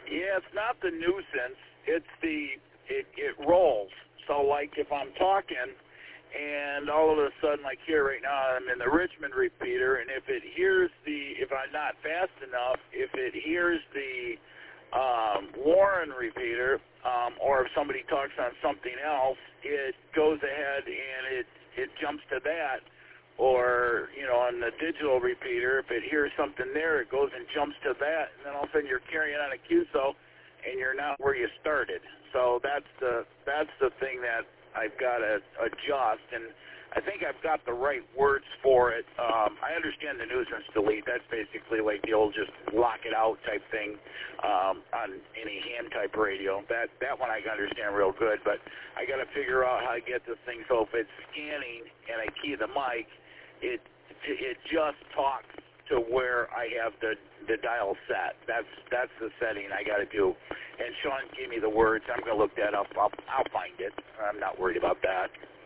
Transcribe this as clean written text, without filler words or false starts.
Yeah, it's not the nuisance. It's it rolls. So, like, if I'm talking, and all of a sudden, like here right now, I'm in the Richmond repeater, and if I'm not fast enough, if it hears the Warren repeater, or if somebody talks on something else, it goes ahead and it jumps to that. Or, on the digital repeater, if it hears something there, it goes and jumps to that, and then all of a sudden you're carrying on a QSO, and you're not where you started. So that's the thing that I've got to adjust, and I think I've got the right words for it. I understand the nuisance delete. That's basically like the old just lock it out type thing on any ham type radio. That one I can understand real good, but I got to figure out how to get this thing so if it's scanning and I key the mic, it just talks to where I have the dial set. That's the setting I got to do. And Sean gave me the words. I'm going to look that up. I'll find it. I'm not worried about that.